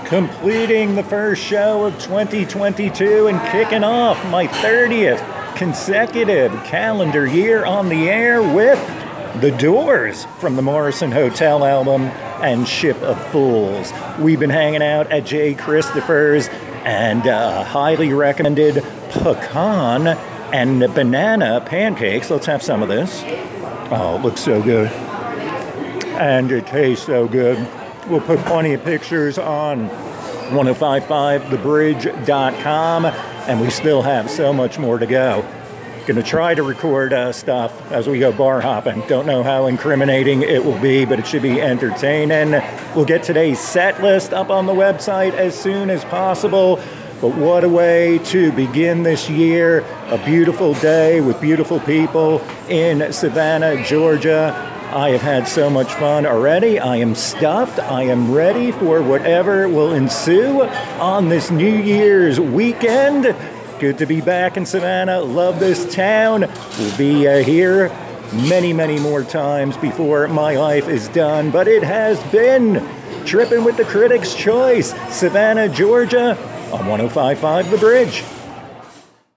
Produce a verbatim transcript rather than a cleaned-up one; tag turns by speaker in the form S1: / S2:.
S1: completing the first show of twenty twenty-two and kicking off my thirtieth consecutive calendar year on the air with The Doors from the Morrison Hotel album and Ship of Fools. We've been hanging out at Jay Christopher's and uh, highly recommended pecan and banana pancakes. Let's have some of this. Oh, it looks so good. And it tastes so good. We'll put plenty of pictures on ten fifty-five the bridge dot com, and we still have so much more to go. Gonna try to record uh, stuff as we go bar hopping. Don't know how incriminating it will be, but it should be entertaining. We'll get today's set list up on the website as soon as possible. But what a way to begin this year. A beautiful day with beautiful people in Savannah, Georgia. I have had so much fun already. I am stuffed. I am ready for whatever will ensue on this New Year's weekend. Good to be back in Savannah. Love this town. We'll be uh, here many, many more times before my life is done. But it has been Tripping with the Critics' Choice, Savannah, Georgia, on ten fifty-five The Bridge.